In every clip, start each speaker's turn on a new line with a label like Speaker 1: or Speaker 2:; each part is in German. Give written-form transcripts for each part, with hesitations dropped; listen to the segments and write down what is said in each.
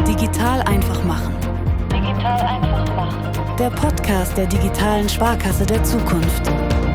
Speaker 1: Digital einfach machen.
Speaker 2: Digital einfach machen.
Speaker 1: Der Podcast der digitalen Sparkasse der Zukunft.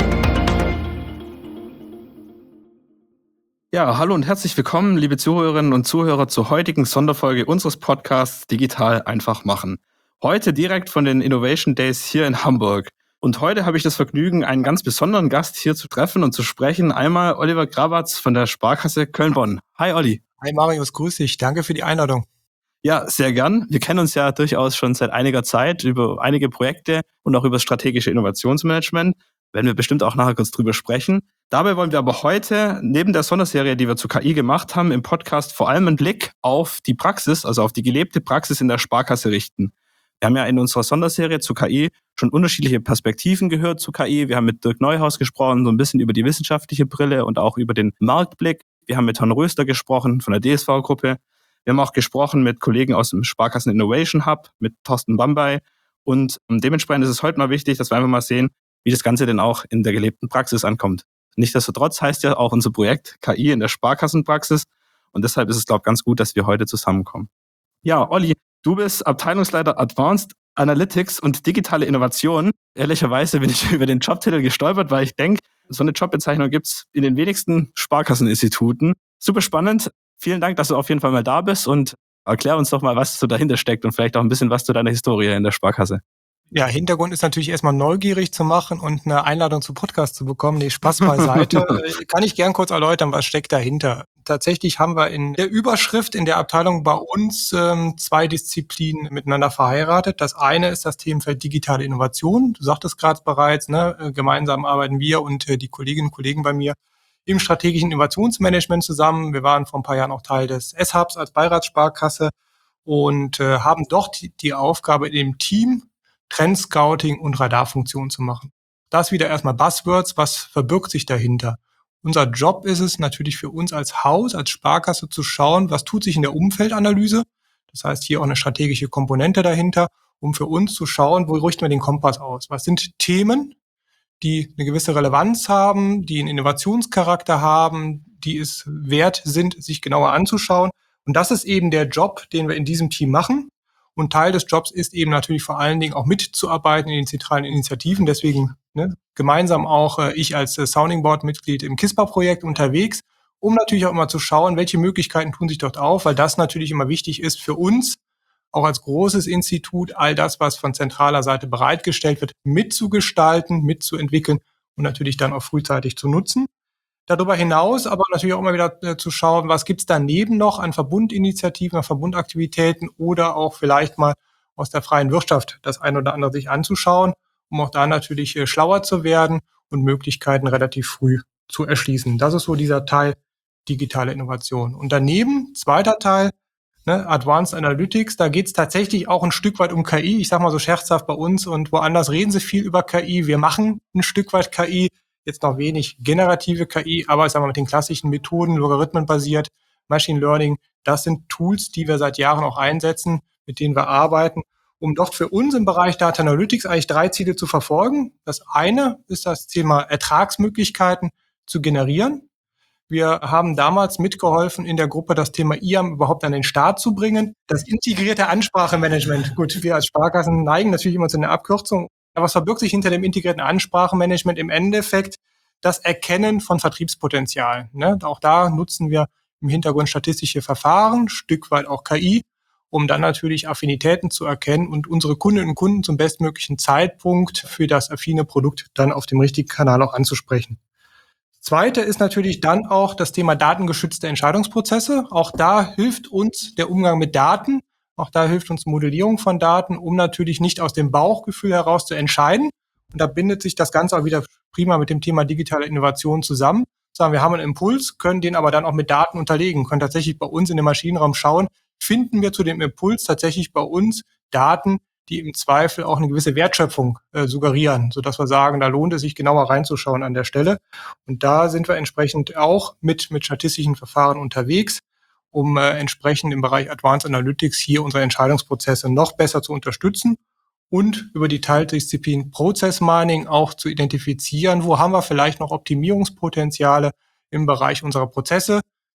Speaker 3: Ja, hallo und herzlich willkommen, liebe Zuhörerinnen und Zuhörer, zur heutigen Sonderfolge unseres Podcasts Digital einfach machen. Heute direkt von den Innovation Days hier in Hamburg. Und heute habe ich das Vergnügen, einen ganz besonderen Gast hier zu treffen und zu sprechen. Einmal Oliver Grabatz von der Sparkasse Köln-Bonn. Hi Olli.
Speaker 4: Hi Marius, grüß dich. Danke für die Einladung.
Speaker 3: Ja, sehr gern. Wir kennen uns ja durchaus schon seit einiger Zeit über einige Projekte und auch über das strategische Innovationsmanagement. Werden wir bestimmt auch nachher kurz drüber sprechen. Dabei wollen wir aber heute, neben der Sonderserie, die wir zu KI gemacht haben, im Podcast vor allem einen Blick auf die Praxis, also auf die gelebte Praxis in der Sparkasse richten. Wir haben ja in unserer Sonderserie zu KI schon unterschiedliche Perspektiven gehört zu KI. Wir haben mit Dirk Neuhaus gesprochen, so ein bisschen über die wissenschaftliche Brille und auch über den Marktblick. Wir haben mit Herrn Röster gesprochen von der DSV-Gruppe. Wir haben auch gesprochen mit Kollegen aus dem Sparkassen Innovation Hub, mit Thorsten Bambay. Und dementsprechend ist es heute mal wichtig, dass wir einfach mal sehen, wie das Ganze denn auch in der gelebten Praxis ankommt. Nichtsdestotrotz heißt ja auch unser Projekt KI in der Sparkassenpraxis. Und deshalb ist es, glaube ich, ganz gut, dass wir heute zusammenkommen. Ja, Olli, du bist Abteilungsleiter Advanced Analytics und digitale Innovation. Ehrlicherweise bin ich über den Jobtitel gestolpert, weil ich denke, so eine Jobbezeichnung gibt es in den wenigsten Sparkasseninstituten. Super spannend. Vielen Dank, dass du auf jeden Fall mal da bist und erklär uns doch mal, was so dahinter steckt und vielleicht auch ein bisschen was zu deiner Historie in der Sparkasse.
Speaker 4: Ja, Hintergrund ist natürlich erstmal neugierig zu machen und eine Einladung zu Podcast zu bekommen. Nee, Spaß beiseite. Kann ich gern kurz erläutern, was steckt dahinter. Tatsächlich haben wir in der Überschrift in der Abteilung bei uns zwei Disziplinen miteinander verheiratet. Das eine ist das Themenfeld digitale Innovation. Du sagtest gerade bereits, ne, gemeinsam arbeiten wir und die Kolleginnen und Kollegen bei mir im strategischen Innovationsmanagement zusammen. Wir waren vor ein paar Jahren auch Teil des S-Hubs als Beiratssparkasse und haben dort die Aufgabe in dem Team, Trendscouting und Radarfunktion zu machen. Das wieder erstmal Buzzwords, was verbirgt sich dahinter? Unser Job ist es natürlich für uns als Haus, als Sparkasse zu schauen, was tut sich in der Umfeldanalyse. Das heißt, hier auch eine strategische Komponente dahinter, um für uns zu schauen, wo richten wir den Kompass aus? Was sind Themen, die eine gewisse Relevanz haben, die einen Innovationscharakter haben, die es wert sind, sich genauer anzuschauen? Und das ist eben der Job, den wir in diesem Team machen. Und Teil des Jobs ist eben natürlich vor allen Dingen auch mitzuarbeiten in den zentralen Initiativen. Deswegen gemeinsam auch ich als Sounding Board-Mitglied im KISPA-Projekt unterwegs, um natürlich auch immer zu schauen, welche Möglichkeiten tun sich dort auf, weil das natürlich immer wichtig ist für uns, auch als großes Institut, all das, was von zentraler Seite bereitgestellt wird, mitzugestalten, mitzuentwickeln und natürlich dann auch frühzeitig zu nutzen. Darüber hinaus aber natürlich auch immer wieder zu schauen, was gibt's daneben noch an Verbundinitiativen, an Verbundaktivitäten oder auch vielleicht mal aus der freien Wirtschaft das ein oder andere sich anzuschauen, um auch da natürlich schlauer zu werden und Möglichkeiten relativ früh zu erschließen. Das ist so dieser Teil digitale Innovation. Und daneben, zweiter Teil, Advanced Analytics, da geht's tatsächlich auch ein Stück weit um KI. Ich sage mal so scherzhaft, bei uns und woanders reden sie viel über KI. Wir machen ein Stück weit KI. Jetzt noch wenig generative KI, aber ich sage mal mit den klassischen Methoden, logarithmenbasiert, Machine Learning, das sind Tools, die wir seit Jahren auch einsetzen, mit denen wir arbeiten, um dort für uns im Bereich Data Analytics eigentlich 3 Ziele zu verfolgen. Das eine ist das Thema Ertragsmöglichkeiten zu generieren. Wir haben damals mitgeholfen, in der Gruppe das Thema IAM überhaupt an den Start zu bringen. Das integrierte Ansprachemanagement. Gut, wir als Sparkassen neigen natürlich immer zu einer Abkürzung. Aber was verbirgt sich hinter dem integrierten Ansprachemanagement? Im Endeffekt das Erkennen von Vertriebspotenzialen. Auch da nutzen wir im Hintergrund statistische Verfahren, Stück weit auch KI, um dann natürlich Affinitäten zu erkennen und unsere Kundinnen und Kunden zum bestmöglichen Zeitpunkt für das affine Produkt dann auf dem richtigen Kanal auch anzusprechen. Das Zweite ist natürlich dann auch das Thema datengeschützte Entscheidungsprozesse. Auch da hilft uns der Umgang mit Daten. Auch da hilft uns Modellierung von Daten, um natürlich nicht aus dem Bauchgefühl heraus zu entscheiden. Und da bindet sich das Ganze auch wieder prima mit dem Thema digitale Innovation zusammen. Sagen wir haben einen Impuls, können den aber dann auch mit Daten unterlegen, können tatsächlich bei uns in dem Maschinenraum schauen, finden wir zu dem Impuls tatsächlich bei uns Daten, die im Zweifel auch eine gewisse Wertschöpfung suggerieren, sodass wir sagen, da lohnt es sich genauer reinzuschauen an der Stelle. Und da sind wir entsprechend auch mit statistischen Verfahren unterwegs, um entsprechend im Bereich Advanced Analytics hier unsere Entscheidungsprozesse noch besser zu unterstützen und über die Teildisziplin Process Mining auch zu identifizieren, wo haben wir vielleicht noch Optimierungspotenziale im Bereich unserer Prozesse,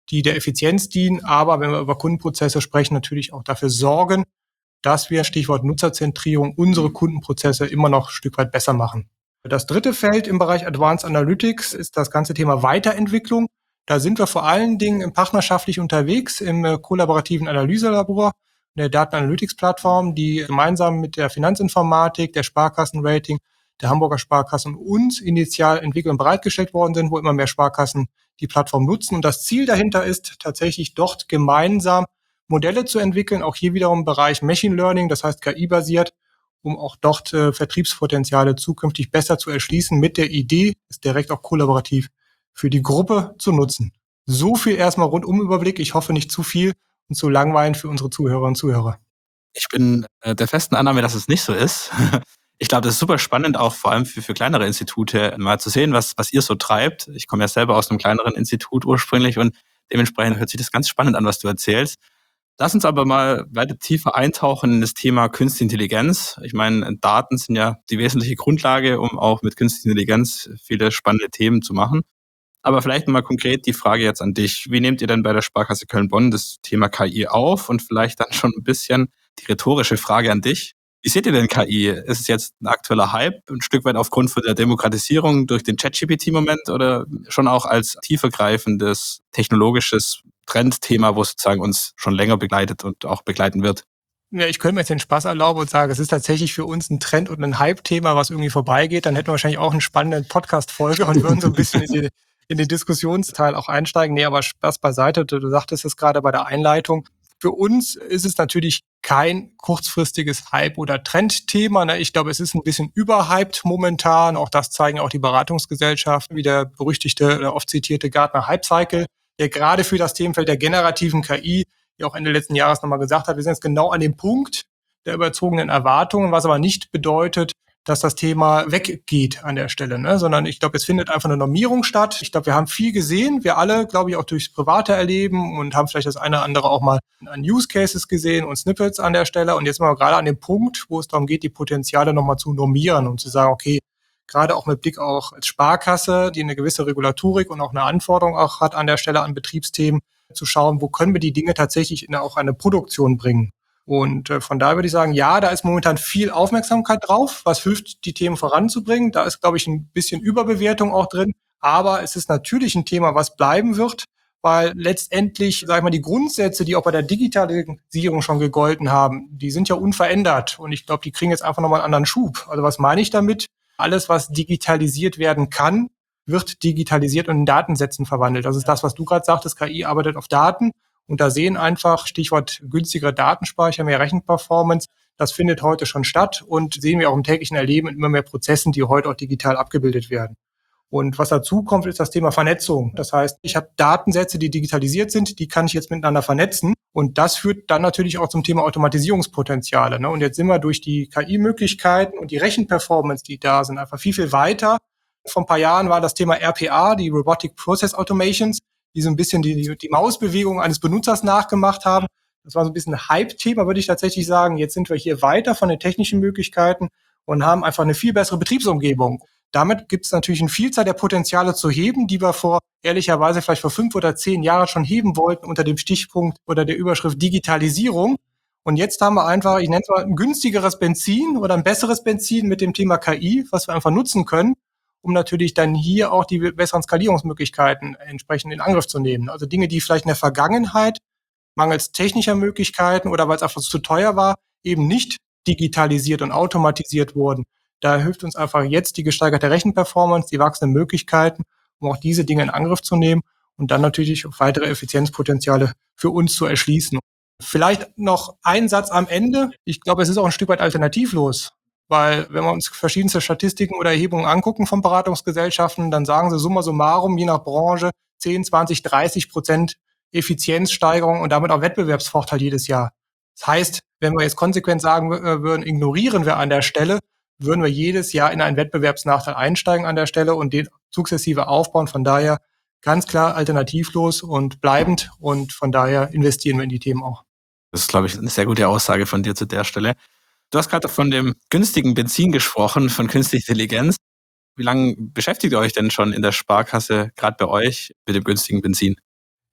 Speaker 4: die der Effizienz dienen, aber wenn wir über Kundenprozesse sprechen, natürlich auch dafür sorgen, dass wir, Stichwort Nutzerzentrierung, unsere Kundenprozesse immer noch ein Stück weit besser machen. Das dritte Feld im Bereich Advanced Analytics ist das ganze Thema Weiterentwicklung. Da sind wir vor allen Dingen partnerschaftlich unterwegs im kollaborativen Analyselabor, der Daten Analytics Plattform, die gemeinsam mit der Finanzinformatik, der Sparkassenrating, der Hamburger Sparkassen und uns initial entwickelt und bereitgestellt worden sind, wo immer mehr Sparkassen die Plattform nutzen. Und das Ziel dahinter ist tatsächlich dort gemeinsam Modelle zu entwickeln, auch hier wiederum im Bereich Machine Learning, das heißt KI-basiert, um auch dort Vertriebspotenziale zukünftig besser zu erschließen, mit der Idee, es direkt auch kollaborativ für die Gruppe zu nutzen. So viel erstmal Rundumüberblick. Ich hoffe nicht zu viel und zu langweilend für unsere Zuhörerinnen und Zuhörer.
Speaker 3: Ich bin der festen Annahme, dass es nicht so ist. Ich glaube, das ist super spannend, auch vor allem für kleinere Institute mal zu sehen, was ihr so treibt. Ich komme ja selber aus einem kleineren Institut ursprünglich und dementsprechend hört sich das ganz spannend an, was du erzählst. Lass uns aber mal weiter tiefer eintauchen in das Thema Künstliche Intelligenz. Ich meine, Daten sind ja die wesentliche Grundlage, um auch mit Künstlicher Intelligenz viele spannende Themen zu machen. Aber vielleicht mal konkret die Frage jetzt an dich. Wie nehmt ihr denn bei der Sparkasse Köln-Bonn das Thema KI auf? Und vielleicht dann schon ein bisschen die rhetorische Frage an dich. Wie seht ihr denn KI? Ist es jetzt ein aktueller Hype, ein Stück weit aufgrund von der Demokratisierung durch den ChatGPT-Moment oder schon auch als tiefergreifendes technologisches Trendthema, wo es sozusagen uns schon länger begleitet und auch begleiten wird?
Speaker 4: Ja, ich könnte mir jetzt den Spaß erlauben und sagen, es ist tatsächlich für uns ein Trend und ein Hype-Thema, was irgendwie vorbeigeht. Dann hätten wir wahrscheinlich auch einen spannenden Podcast-Folge und würden so ein bisschen in den Diskussionsteil auch einsteigen. Nee, aber Spaß beiseite. Du sagtest es gerade bei der Einleitung. Für uns ist es natürlich kein kurzfristiges Hype- oder Trendthema. Ich glaube, es ist ein bisschen überhyped momentan. Auch das zeigen auch die Beratungsgesellschaften, wie der berüchtigte oder oft zitierte Gartner Hype Cycle, der gerade für das Themenfeld der generativen KI, die auch Ende letzten Jahres nochmal gesagt hat, wir sind jetzt genau an dem Punkt der überzogenen Erwartungen, was aber nicht bedeutet, dass das Thema weggeht an der Stelle, ne? Sondern ich glaube, es findet einfach eine Normierung statt. Ich glaube, wir haben viel gesehen, wir alle, glaube ich, auch durchs private Erleben und haben vielleicht das eine oder andere auch mal an Use Cases gesehen und Snippets an der Stelle. Und jetzt sind wir gerade an dem Punkt, wo es darum geht, die Potenziale nochmal zu normieren und zu sagen, okay, gerade auch mit Blick auch als Sparkasse, die eine gewisse Regulatorik und auch eine Anforderung auch hat an der Stelle an Betriebsthemen, zu schauen, wo können wir die Dinge tatsächlich in auch eine Produktion bringen. Und von daher würde ich sagen, ja, da ist momentan viel Aufmerksamkeit drauf, was hilft, die Themen voranzubringen. Da ist, glaube ich, ein bisschen Überbewertung auch drin. Aber es ist natürlich ein Thema, was bleiben wird, weil letztendlich, sag ich mal, die Grundsätze, die auch bei der Digitalisierung schon gegolten haben, die sind ja unverändert. Und ich glaube, die kriegen jetzt einfach nochmal einen anderen Schub. Also was meine ich damit? Alles, was digitalisiert werden kann, wird digitalisiert und in Datensätzen verwandelt. Das ist das, was du gerade sagtest, KI arbeitet auf Daten. Und da sehen einfach, Stichwort günstigere Datenspeicher, mehr Rechenperformance, das findet heute schon statt und sehen wir auch im täglichen Erleben in immer mehr Prozessen, die heute auch digital abgebildet werden. Und was dazu kommt, ist das Thema Vernetzung. Das heißt, ich habe Datensätze, die digitalisiert sind, die kann ich jetzt miteinander vernetzen. Und das führt dann natürlich auch zum Thema Automatisierungspotenziale, ne? Und jetzt sind wir durch die KI-Möglichkeiten und die Rechenperformance, die da sind, einfach viel, viel weiter. Vor ein paar Jahren war das Thema RPA, die Robotic Process Automations, die so ein bisschen die Mausbewegung eines Benutzers nachgemacht haben. Das war so ein bisschen ein Hype-Thema, würde ich tatsächlich sagen. Jetzt sind wir hier weiter von den technischen Möglichkeiten und haben einfach eine viel bessere Betriebsumgebung. Damit gibt es natürlich eine Vielzahl der Potenziale zu heben, die wir ehrlicherweise vielleicht vor 5 oder 10 Jahren schon heben wollten unter dem Stichpunkt oder der Überschrift Digitalisierung. Und jetzt haben wir einfach, ich nenne es mal, ein günstigeres Benzin oder ein besseres Benzin mit dem Thema KI, was wir einfach nutzen können, um natürlich dann hier auch die besseren Skalierungsmöglichkeiten entsprechend in Angriff zu nehmen. Also Dinge, die vielleicht in der Vergangenheit mangels technischer Möglichkeiten oder weil es einfach zu teuer war, eben nicht digitalisiert und automatisiert wurden. Da hilft uns einfach jetzt die gesteigerte Rechenperformance, die wachsenden Möglichkeiten, um auch diese Dinge in Angriff zu nehmen und dann natürlich weitere Effizienzpotenziale für uns zu erschließen. Vielleicht noch ein Satz am Ende. Ich glaube, es ist auch ein Stück weit alternativlos. Weil wenn wir uns verschiedenste Statistiken oder Erhebungen angucken von Beratungsgesellschaften, dann sagen sie summa summarum, je nach Branche, 10, 20, 30% Effizienzsteigerung und damit auch Wettbewerbsvorteil jedes Jahr. Das heißt, wenn wir jetzt konsequent sagen würden, ignorieren wir an der Stelle, würden wir jedes Jahr in einen Wettbewerbsnachteil einsteigen an der Stelle und den sukzessive aufbauen. Von daher ganz klar alternativlos und bleibend und von daher investieren wir in die Themen auch.
Speaker 3: Das ist, glaube ich, eine sehr gute Aussage von dir zu der Stelle. Du hast gerade von dem günstigen Benzin gesprochen, von künstlicher Intelligenz. Wie lange beschäftigt ihr euch denn schon in der Sparkasse, gerade bei euch, mit dem günstigen Benzin?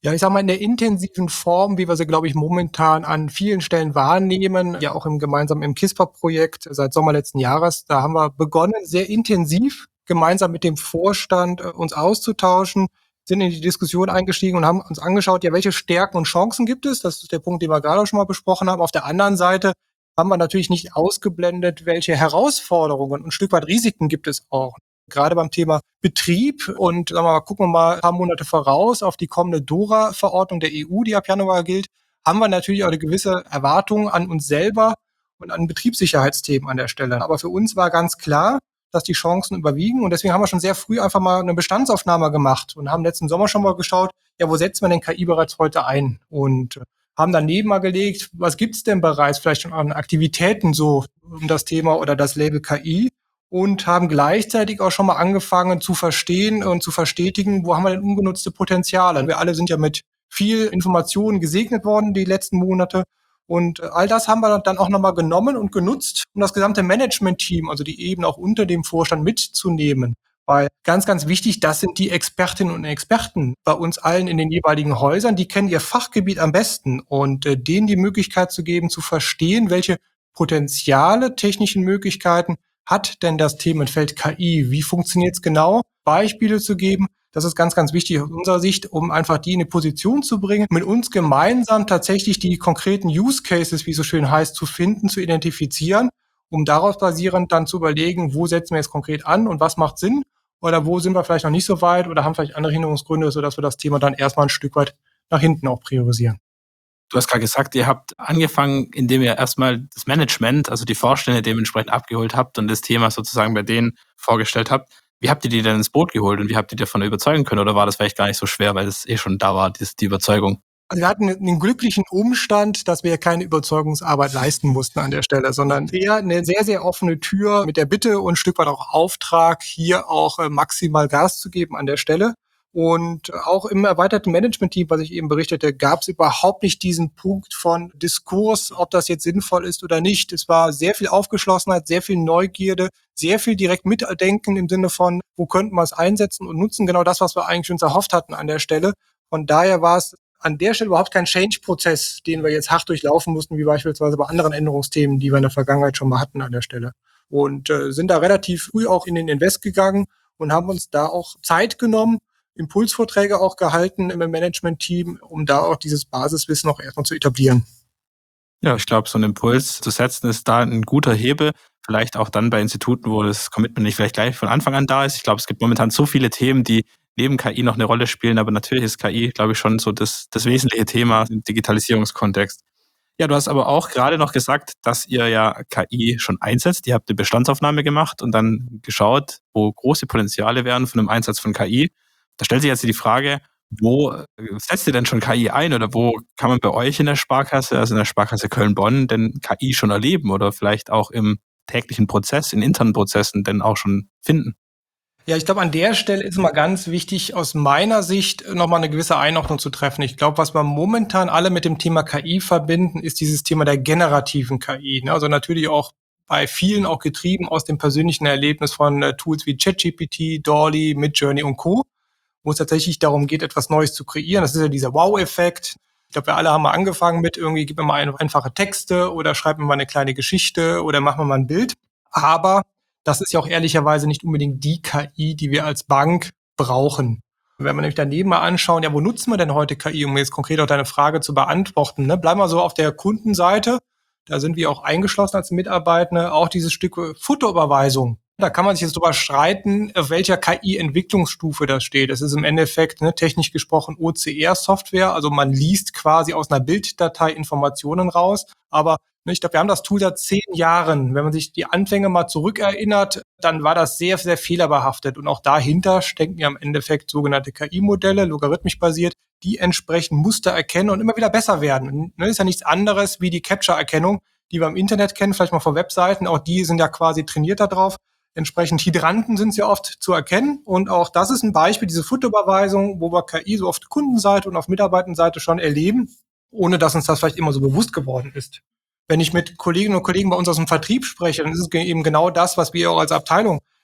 Speaker 4: Ja, ich sag mal, in der intensiven Form, wie wir sie, glaube ich, momentan an vielen Stellen wahrnehmen, ja auch gemeinsam im KISPA-Projekt seit Sommer letzten Jahres, da haben wir begonnen, sehr intensiv gemeinsam mit dem Vorstand uns auszutauschen, sind in die Diskussion eingestiegen und haben uns angeschaut, ja, welche Stärken und Chancen gibt es? Das ist der Punkt, den wir gerade auch schon mal besprochen haben. Auf der anderen Seite haben wir natürlich nicht ausgeblendet, welche Herausforderungen und ein Stück weit Risiken gibt es auch. Gerade beim Thema Betrieb und sagen wir mal, gucken wir mal ein paar Monate voraus auf die kommende DORA-Verordnung der EU, die ab Januar gilt, haben wir natürlich auch eine gewisse Erwartung an uns selber und an Betriebssicherheitsthemen an der Stelle. Aber für uns war ganz klar, dass die Chancen überwiegen und deswegen haben wir schon sehr früh einfach mal eine Bestandsaufnahme gemacht und haben letzten Sommer schon mal geschaut, ja, wo setzen wir denn KI bereits heute ein? Und haben daneben mal gelegt, was gibt's denn bereits vielleicht schon an Aktivitäten so um das Thema oder das Label KI? Und haben gleichzeitig auch schon mal angefangen zu verstehen und zu verstetigen, wo haben wir denn ungenutzte Potenziale. Wir alle sind ja mit viel Informationen gesegnet worden die letzten Monate. Und all das haben wir dann auch nochmal genommen und genutzt, um das gesamte Management-Team, also die Ebene auch unter dem Vorstand mitzunehmen. Weil ganz, ganz wichtig, das sind die Expertinnen und Experten bei uns allen in den jeweiligen Häusern. Die kennen ihr Fachgebiet am besten und denen die Möglichkeit zu geben, zu verstehen, welche Potenziale, technischen Möglichkeiten hat denn das Themenfeld KI? Wie funktioniert es genau? Beispiele zu geben. Das ist ganz, ganz wichtig aus unserer Sicht, um einfach die in eine Position zu bringen, mit uns gemeinsam tatsächlich die konkreten Use Cases, wie es so schön heißt, zu finden, zu identifizieren, um daraus basierend dann zu überlegen, wo setzen wir jetzt konkret an und was macht Sinn oder wo sind wir vielleicht noch nicht so weit oder haben vielleicht andere Hinderungsgründe, sodass wir das Thema dann erstmal ein Stück weit nach hinten auch priorisieren.
Speaker 3: Du hast gerade gesagt, ihr habt angefangen, indem ihr erstmal das Management, also die Vorstände dementsprechend abgeholt habt und das Thema sozusagen bei denen vorgestellt habt. Wie habt ihr die denn ins Boot geholt und wie habt ihr die davon überzeugen können? Oder war das vielleicht gar nicht so schwer, weil es schon da war, die Überzeugung?
Speaker 4: Also wir hatten einen glücklichen Umstand, dass wir keine Überzeugungsarbeit leisten mussten an der Stelle, sondern eher eine sehr, sehr offene Tür mit der Bitte und ein Stück weit auch Auftrag, hier auch maximal Gas zu geben an der Stelle. Und auch im erweiterten Management-Team, was ich eben berichtete, gab es überhaupt nicht diesen Punkt von Diskurs, ob das jetzt sinnvoll ist oder nicht. Es war sehr viel Aufgeschlossenheit, sehr viel Neugierde, sehr viel direkt mitdenken im Sinne von, wo könnten wir es einsetzen und nutzen, genau das, was wir eigentlich uns erhofft hatten an der Stelle. Von daher war es an der Stelle überhaupt kein Change-Prozess, den wir jetzt hart durchlaufen mussten, wie beispielsweise bei anderen Änderungsthemen, die wir in der Vergangenheit schon mal hatten an der Stelle. Und sind da relativ früh auch in den Invest gegangen und haben uns da auch Zeit genommen, Impulsvorträge auch gehalten im Management-Team, um da auch dieses Basiswissen auch erstmal zu etablieren.
Speaker 3: Ja, ich glaube, so einen Impuls zu setzen ist da ein guter Hebel. Vielleicht auch dann bei Instituten, wo das Commitment nicht vielleicht gleich von Anfang an da ist. Ich glaube, es gibt momentan so viele Themen, die neben KI noch eine Rolle spielen, aber natürlich ist KI, glaube ich, schon so das wesentliche Thema im Digitalisierungskontext. Ja, du hast aber auch gerade noch gesagt, dass ihr ja KI schon einsetzt. Ihr habt eine Bestandsaufnahme gemacht und dann geschaut, wo große Potenziale wären von einem Einsatz von KI. Da stellt sich jetzt die Frage, wo setzt ihr denn schon KI ein oder wo kann man bei euch in der Sparkasse, also in der Sparkasse Köln-Bonn, denn KI schon erleben oder vielleicht auch im täglichen Prozess, in internen Prozessen denn auch schon finden?
Speaker 4: Ja, ich glaube, an der Stelle ist mal ganz wichtig, aus meiner Sicht nochmal eine gewisse Einordnung zu treffen. Ich glaube, was wir momentan alle mit dem Thema KI verbinden, ist dieses Thema der generativen KI. Also natürlich auch bei vielen auch getrieben aus dem persönlichen Erlebnis von Tools wie ChatGPT, DALL-E, Midjourney und Co., wo es tatsächlich darum geht, etwas Neues zu kreieren. Das ist ja dieser Wow-Effekt. Ich glaube, wir alle haben mal angefangen mit irgendwie, gib mir mal einfache Texte oder schreib mir mal eine kleine Geschichte oder mach mir mal ein Bild. Aber das ist ja auch ehrlicherweise nicht unbedingt die KI, die wir als Bank brauchen. Wenn wir nämlich daneben mal anschauen, ja, wo nutzen wir denn heute KI, um jetzt konkret auch deine Frage zu beantworten, ne? Bleiben wir so auf der Kundenseite. Da sind wir auch eingeschlossen als Mitarbeiter, auch dieses Stück Fotoüberweisung. Da kann man sich jetzt drüber streiten, auf welcher KI-Entwicklungsstufe das steht. Das ist im Endeffekt, technisch gesprochen, OCR-Software. Also man liest quasi aus einer Bilddatei Informationen raus. Aber ich glaube, wir haben das Tool seit 10 Jahren. Wenn man sich die Anfänge mal zurückerinnert, dann war das sehr, sehr fehlerbehaftet. Und auch dahinter stecken ja im Endeffekt sogenannte KI-Modelle, logarithmisch basiert, die entsprechend Muster erkennen und immer wieder besser werden. Das ist ja nichts anderes wie die Capture-Erkennung, die wir im Internet kennen, vielleicht mal von Webseiten. Auch die sind ja quasi trainiert darauf. Entsprechend Hydranten sind ja oft zu erkennen. Und auch das ist ein Beispiel, diese Futterüberweisung, wo wir KI so auf der Kundenseite und auf Mitarbeitendenseite schon erleben, ohne dass uns das vielleicht immer so bewusst geworden ist. Wenn ich mit Kolleginnen und Kollegen bei uns aus dem Vertrieb spreche, dann ist es eben genau das, was wir auch als Abteilung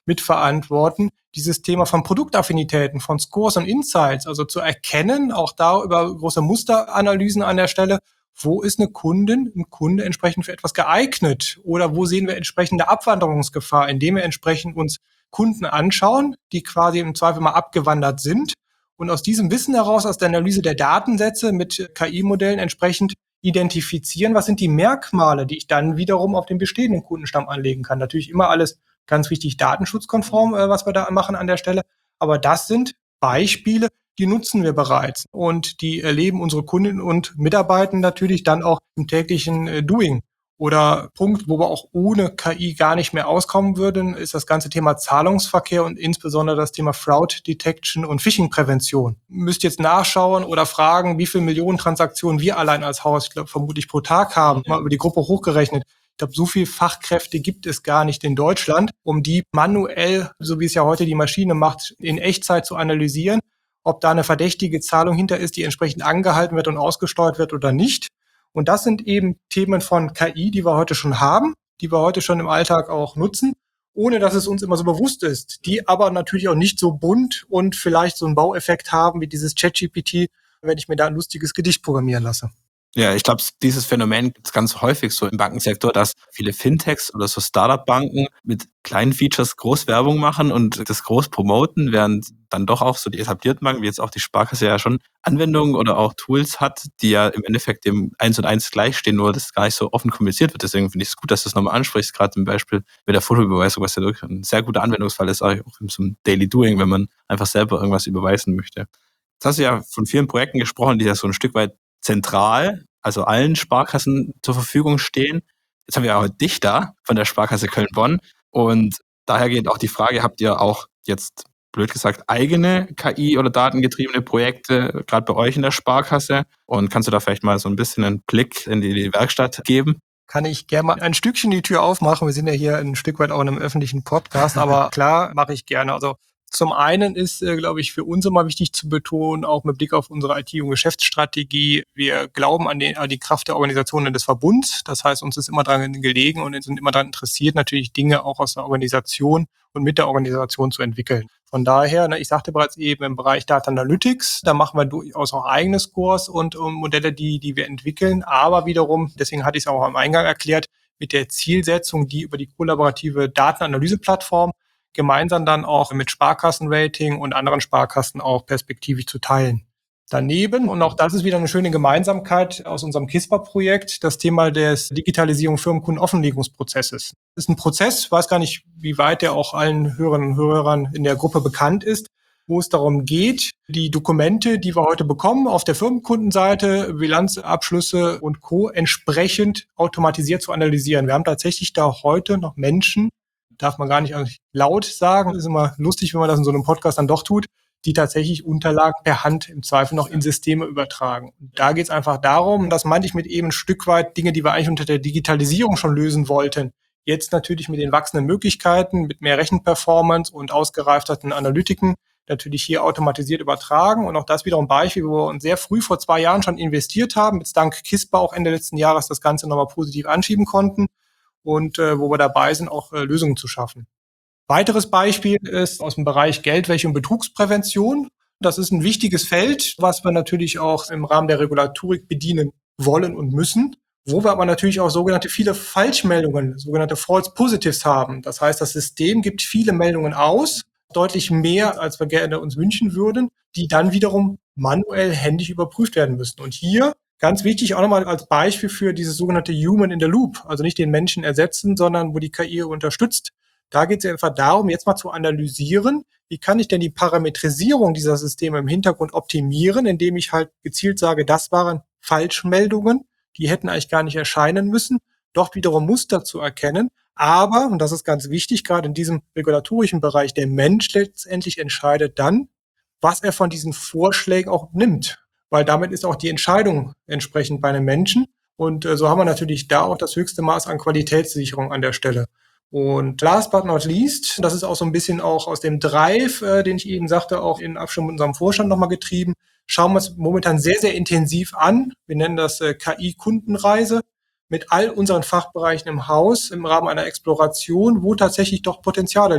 Speaker 4: mitverantworten, dieses Thema von Produktaffinitäten, von Scores und Insights, also zu erkennen, auch da über große Musteranalysen an der Stelle, wo ist ein Kunde entsprechend für etwas geeignet oder wo sehen wir entsprechende Abwanderungsgefahr, indem wir entsprechend uns Kunden anschauen, die quasi im Zweifel mal abgewandert sind und aus diesem Wissen heraus, aus der Analyse der Datensätze mit KI-Modellen entsprechend identifizieren, was sind die Merkmale, die ich dann wiederum auf den bestehenden Kundenstamm anlegen kann. Natürlich immer alles ganz wichtig datenschutzkonform, was wir da machen an der Stelle. Aber das sind Beispiele, die nutzen wir bereits und die erleben unsere Kunden und Mitarbeiter natürlich dann auch im täglichen Doing. Oder Punkt, wo wir auch ohne KI gar nicht mehr auskommen würden, ist das ganze Thema Zahlungsverkehr und insbesondere das Thema Fraud Detection und Phishing-Prävention. Müsst jetzt nachschauen oder fragen, wie viele Millionen Transaktionen wir allein als Haus, ich glaube, vermutlich pro Tag haben, mal über die Gruppe hochgerechnet. Ich glaube, so viel Fachkräfte gibt es gar nicht in Deutschland, um die manuell, so wie es ja heute die Maschine macht, in Echtzeit zu analysieren, ob da eine verdächtige Zahlung hinter ist, die entsprechend angehalten wird und ausgesteuert wird oder nicht. Und das sind eben Themen von KI, die wir heute schon haben, die wir heute schon im Alltag auch nutzen, ohne dass es uns immer so bewusst ist, die aber natürlich auch nicht so bunt und vielleicht so einen Baueffekt haben wie dieses ChatGPT, wenn ich mir da ein lustiges Gedicht programmieren lasse.
Speaker 3: Ja, ich glaube, dieses Phänomen gibt es ganz häufig so im Bankensektor, dass viele Fintechs oder so Startup-Banken mit kleinen Features groß Werbung machen und das groß promoten, während dann doch auch so die etablierten Banken, wie jetzt auch die Sparkasse ja schon Anwendungen oder auch Tools hat, die ja im Endeffekt dem 1&1 gleichstehen, nur das gar nicht so offen kommuniziert wird. Deswegen finde ich es gut, dass du es nochmal ansprichst, gerade zum Beispiel mit der Fotoüberweisung, was ja wirklich ein sehr guter Anwendungsfall ist, auch in so einem Daily Doing, wenn man einfach selber irgendwas überweisen möchte. Jetzt hast du ja von vielen Projekten gesprochen, die ja so ein Stück weit zentral, also allen Sparkassen zur Verfügung stehen. Jetzt haben wir ja heute dich da von der Sparkasse Köln-Bonn und daher geht auch die Frage, habt ihr auch jetzt, blöd gesagt, eigene KI- oder datengetriebene Projekte, gerade bei euch in der Sparkasse? Und kannst du da vielleicht mal so ein bisschen einen Blick in die Werkstatt geben?
Speaker 4: Kann ich gerne mal ein Stückchen die Tür aufmachen. Wir sind ja hier ein Stück weit auch in einem öffentlichen Podcast, aber klar, mache ich gerne. Also zum einen ist, glaube ich, für uns immer wichtig zu betonen, auch mit Blick auf unsere IT- und Geschäftsstrategie, wir glauben an die Kraft der Organisationen des Verbunds. Das heißt, uns ist immer daran gelegen und sind immer daran interessiert, natürlich Dinge auch aus der Organisation und mit der Organisation zu entwickeln. Von daher, ich sagte bereits eben im Bereich Data Analytics, da machen wir durchaus auch eigene Scores und Modelle, die wir entwickeln. Aber wiederum, deswegen hatte ich es auch am Eingang erklärt, mit der Zielsetzung, die über die kollaborative Datenanalyseplattform gemeinsam dann auch mit Sparkassenrating und anderen Sparkassen auch perspektivisch zu teilen. Daneben, und auch das ist wieder eine schöne Gemeinsamkeit aus unserem KISPA-Projekt, das Thema des Digitalisierung Firmenkunden-Offenlegungsprozesses. Das ist ein Prozess, weiß gar nicht, wie weit der auch allen Hörerinnen und Hörern in der Gruppe bekannt ist, wo es darum geht, die Dokumente, die wir heute bekommen, auf der Firmenkundenseite, Bilanzabschlüsse und Co. entsprechend automatisiert zu analysieren. Wir haben tatsächlich da heute noch Menschen, darf man gar nicht laut sagen, ist immer lustig, wenn man das in so einem Podcast dann doch tut, die tatsächlich Unterlagen per Hand im Zweifel noch in Systeme übertragen. Und da geht es einfach darum, das meinte ich mit eben ein Stück weit Dinge, die wir eigentlich unter der Digitalisierung schon lösen wollten, jetzt natürlich mit den wachsenden Möglichkeiten, mit mehr Rechenperformance und ausgereifteren Analytiken natürlich hier automatisiert übertragen. Und auch das wiederum ein Beispiel, wo wir uns sehr früh vor 2 Jahren schon investiert haben, jetzt dank KISPA auch Ende letzten Jahres das Ganze nochmal positiv anschieben konnten und wo wir dabei sind, auch Lösungen zu schaffen. Weiteres Beispiel ist aus dem Bereich Geldwäsche und Betrugsprävention. Das ist ein wichtiges Feld, was wir natürlich auch im Rahmen der Regulatorik bedienen wollen und müssen, wo wir aber natürlich auch viele Falschmeldungen, sogenannte False Positives haben. Das heißt, das System gibt viele Meldungen aus, deutlich mehr, als wir gerne uns wünschen würden, die dann wiederum manuell händisch überprüft werden müssen. Und hier ganz wichtig auch nochmal als Beispiel für dieses sogenannte Human in the Loop, also nicht den Menschen ersetzen, sondern wo die KI unterstützt. Da geht es einfach darum, jetzt mal zu analysieren, wie kann ich denn die Parametrisierung dieser Systeme im Hintergrund optimieren, indem ich halt gezielt sage, das waren Falschmeldungen, die hätten eigentlich gar nicht erscheinen müssen, dort wiederum Muster zu erkennen. Aber, und das ist ganz wichtig, gerade in diesem regulatorischen Bereich, der Mensch letztendlich entscheidet dann, was er von diesen Vorschlägen auch nimmt. Weil damit ist auch die Entscheidung entsprechend bei einem Menschen. Und so haben wir natürlich da auch das höchste Maß an Qualitätssicherung an der Stelle. Und last but not least, das ist auch so ein bisschen auch aus dem Drive, den ich eben sagte, auch in Abstimmung mit unserem Vorstand nochmal getrieben, schauen wir uns momentan sehr, sehr intensiv an. Wir nennen das KI-Kundenreise mit all unseren Fachbereichen im Haus im Rahmen einer Exploration, wo tatsächlich doch Potenziale liegt.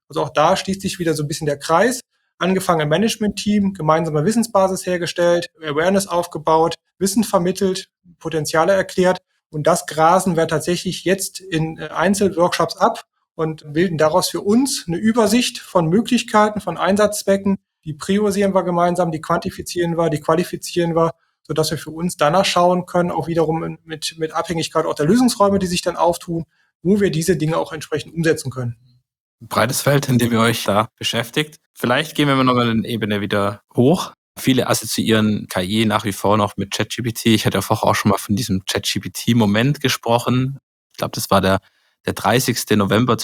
Speaker 4: Also auch da schließt sich wieder so ein bisschen der Kreis. Angefangen im Management-Team, gemeinsame Wissensbasis hergestellt, Awareness aufgebaut, Wissen vermittelt, Potenziale erklärt. Und das grasen wir tatsächlich jetzt in Einzelworkshops ab und bilden daraus für uns eine Übersicht von Möglichkeiten, von Einsatzzwecken. Die priorisieren wir gemeinsam, die quantifizieren wir, die qualifizieren wir, sodass wir für uns danach schauen können, auch wiederum mit Abhängigkeit auch der Lösungsräume, die sich dann auftun, wo wir diese Dinge auch entsprechend umsetzen können.
Speaker 3: Breites Feld, in dem ihr euch da beschäftigt. Vielleicht gehen wir nochmal eine Ebene wieder hoch. Viele assoziieren KI nach wie vor noch mit ChatGPT. Ich hatte ja vorher auch schon mal von diesem ChatGPT-Moment gesprochen. Ich glaube, das war der 30. November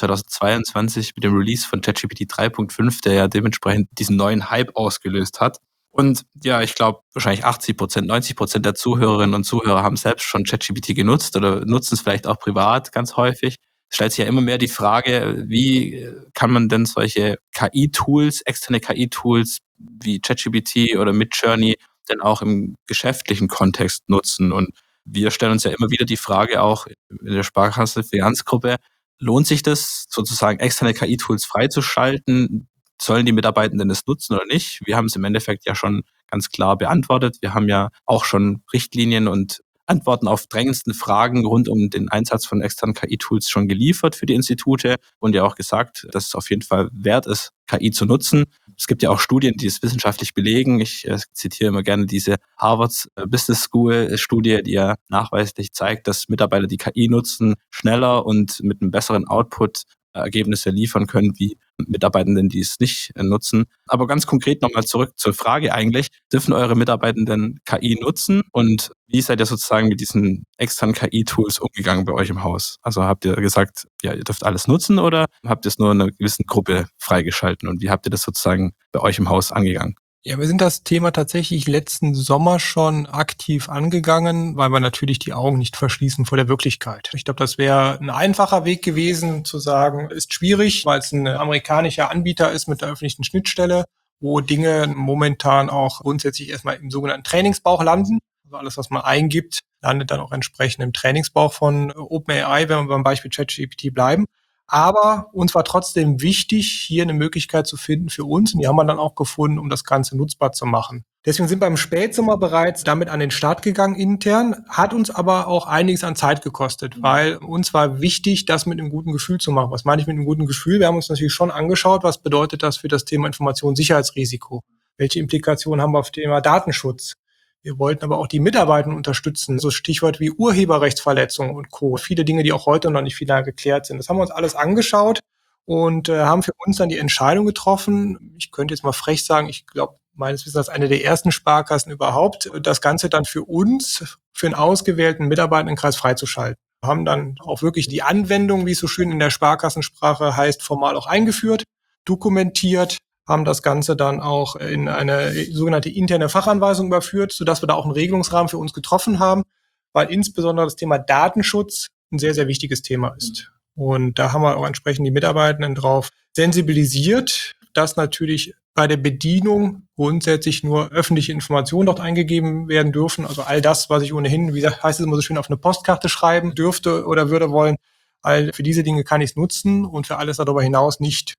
Speaker 3: 2022 mit dem Release von ChatGPT 3.5, der ja dementsprechend diesen neuen Hype ausgelöst hat. Und ja, ich glaube, wahrscheinlich 80%, 90% der Zuhörerinnen und Zuhörer haben selbst schon ChatGPT genutzt oder nutzen es vielleicht auch privat ganz häufig. Es stellt sich ja immer mehr die Frage, wie kann man denn solche KI-Tools, externe KI-Tools wie ChatGPT oder Midjourney denn auch im geschäftlichen Kontext nutzen? Und wir stellen uns ja immer wieder die Frage auch in der Sparkasse Finanzgruppe, lohnt sich das sozusagen externe KI-Tools freizuschalten? Sollen die Mitarbeitenden das nutzen oder nicht? Wir haben es im Endeffekt ja schon ganz klar beantwortet. Wir haben ja auch schon Richtlinien und Antworten auf drängendsten Fragen rund um den Einsatz von externen KI-Tools schon geliefert für die Institute und ja auch gesagt, dass es auf jeden Fall wert ist, KI zu nutzen. Es gibt ja auch Studien, die es wissenschaftlich belegen. Ich zitiere immer gerne diese Harvard Business School Studie, die ja nachweislich zeigt, dass Mitarbeiter, die KI nutzen, schneller und mit einem besseren Output Ergebnisse liefern können, wie Mitarbeitenden, die es nicht nutzen. Aber ganz konkret nochmal zurück zur Frage eigentlich, dürfen eure Mitarbeitenden KI nutzen und wie seid ihr sozusagen mit diesen externen KI-Tools umgegangen bei euch im Haus? Also habt ihr gesagt, ja, ihr dürft alles nutzen oder habt ihr es nur einer gewissen Gruppe freigeschalten und wie habt ihr das sozusagen bei euch im Haus angegangen?
Speaker 4: Ja, wir sind das Thema tatsächlich letzten Sommer schon aktiv angegangen, weil wir natürlich die Augen nicht verschließen vor der Wirklichkeit. Ich glaube, das wäre ein einfacher Weg gewesen, zu sagen, ist schwierig, weil es ein amerikanischer Anbieter ist mit der öffentlichen Schnittstelle, wo Dinge momentan auch grundsätzlich erstmal im sogenannten Trainingsbauch landen. Also alles, was man eingibt, landet dann auch entsprechend im Trainingsbauch von OpenAI, wenn wir beim Beispiel ChatGPT bleiben. Aber uns war trotzdem wichtig, hier eine Möglichkeit zu finden für uns. Und die haben wir dann auch gefunden, um das Ganze nutzbar zu machen. Deswegen sind wir im Spätsommer bereits damit an den Start gegangen intern, hat uns aber auch einiges an Zeit gekostet, weil uns war wichtig, das mit einem guten Gefühl zu machen. Was meine ich mit einem guten Gefühl? Wir haben uns natürlich schon angeschaut, was bedeutet das für das Thema Informationssicherheitsrisiko? Welche Implikationen haben wir auf das Thema Datenschutz? Wir wollten aber auch die Mitarbeiter unterstützen, so Stichwort wie Urheberrechtsverletzungen und Co. Viele Dinge, die auch heute noch nicht final geklärt sind. Das haben wir uns alles angeschaut und haben für uns dann die Entscheidung getroffen. Ich könnte jetzt mal frech sagen, ich glaube, meines Wissens als eine der ersten Sparkassen überhaupt, das Ganze dann für uns, für einen ausgewählten Mitarbeitendenkreis freizuschalten. Wir haben dann auch wirklich die Anwendung, wie es so schön in der Sparkassensprache heißt, formal auch eingeführt, dokumentiert, haben das Ganze dann auch in eine sogenannte interne Fachanweisung überführt, sodass wir da auch einen Regelungsrahmen für uns getroffen haben, weil insbesondere das Thema Datenschutz ein sehr, sehr wichtiges Thema ist. Und da haben wir auch entsprechend die Mitarbeitenden drauf sensibilisiert, dass natürlich bei der Bedienung grundsätzlich nur öffentliche Informationen dort eingegeben werden dürfen. Also all das, was ich ohnehin, wie heißt es immer so schön, auf eine Postkarte schreiben dürfte oder würde wollen, all für diese Dinge kann ich es nutzen und für alles darüber hinaus nicht.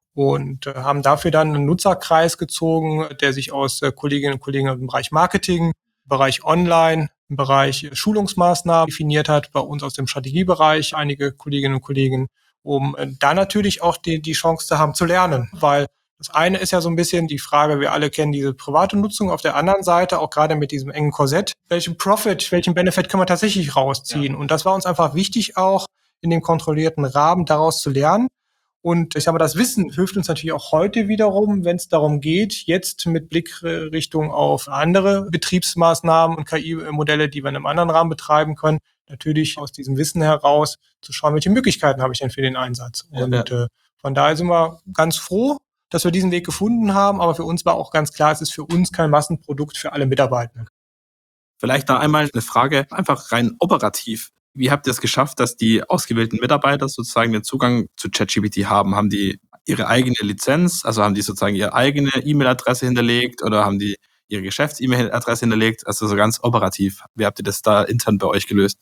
Speaker 4: Und haben dafür dann einen Nutzerkreis gezogen, der sich aus Kolleginnen und Kollegen im Bereich Marketing, Bereich Online, im Bereich Schulungsmaßnahmen definiert hat, bei uns aus dem Strategiebereich einige Kolleginnen und Kollegen, um da natürlich auch die Chance zu haben zu lernen, weil das eine ist ja so ein bisschen die Frage, wir alle kennen diese private Nutzung, auf der anderen Seite auch gerade mit diesem engen Korsett, welchen Benefit können wir tatsächlich rausziehen? Ja. Und das war uns einfach wichtig auch in dem kontrollierten Rahmen daraus zu lernen. Und ich sage mal, das Wissen hilft uns natürlich auch heute wiederum, wenn es darum geht, jetzt mit Blickrichtung auf andere Betriebsmaßnahmen und KI-Modelle, die wir in einem anderen Rahmen betreiben können, natürlich aus diesem Wissen heraus zu schauen, welche Möglichkeiten habe ich denn für den Einsatz. Und von daher sind wir ganz froh, dass wir diesen Weg gefunden haben. Aber für uns war auch ganz klar, es ist für uns kein Massenprodukt für alle Mitarbeitenden.
Speaker 3: Vielleicht noch einmal eine Frage, einfach rein operativ. Wie habt ihr es geschafft, dass die ausgewählten Mitarbeiter sozusagen den Zugang zu ChatGPT haben? Haben die ihre eigene Lizenz, also haben die sozusagen ihre eigene E-Mail-Adresse hinterlegt oder haben die ihre Geschäfts-E-Mail-Adresse hinterlegt? Also so ganz operativ. Wie habt ihr das da intern bei euch gelöst?